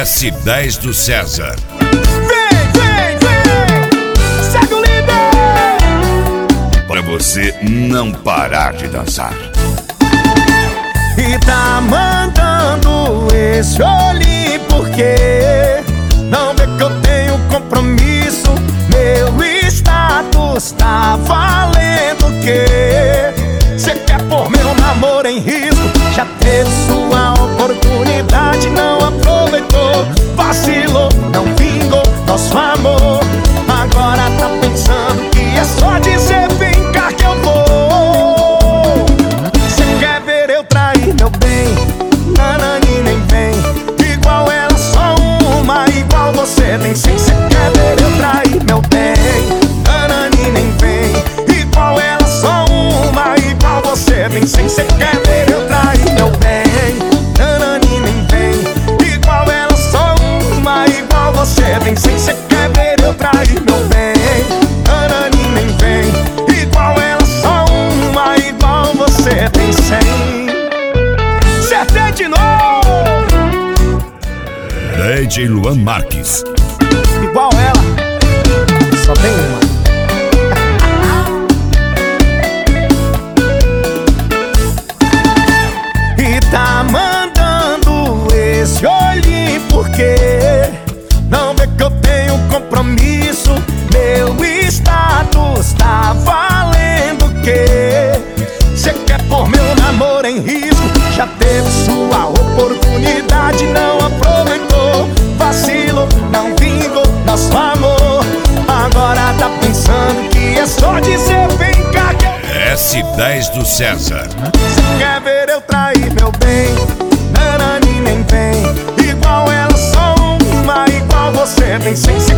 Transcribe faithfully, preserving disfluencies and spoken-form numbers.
S dez do César. Vem, vem, vem! Segue o líder! Pra você não parar de dançar. E tá mandando esse olhinho porque não vê que eu tenho compromisso. Meu status tá valendo o quê? Cê quer pôr meu namoro em risco? Já teve sua oportunidade, não aproveitou. Vacilou, não vingou nosso amor. Agora tá pensando que é só dizer vem cá que eu vou. Cê quer ver eu trair meu bem? Nanani nem vem. Igual ela, só uma, igual você tem sim. Cê quer ver eu trair meu bem? Nanani nem vem. Igual ela, só uma, igual você tem sim. Cê quer ver eu trair meu bem? Nanani nem vem. Igual ela, só uma, igual você tem sim. Cê quer ver eu trair meu bem? Nanani nem vem. Igual ela, só uma, igual você tem cem. Acertei de novo! D J Luan Marques. Igual ela, só tem uma. E tá mandando esse olhinho porque não vê que eu tenho compromisso. Meu status tá valendo o quê? Cê quer pôr meu namoro em risco? Já teve sua oportunidade, não aproveitou. Vacilo, não vingou nosso amor. Agora tá pensando que é só dizer vem cá que eu... S dez do César. Cê quer ver eu trair meu bem? Nanani nem vem. Igual ela, só uma, igual você tem sem.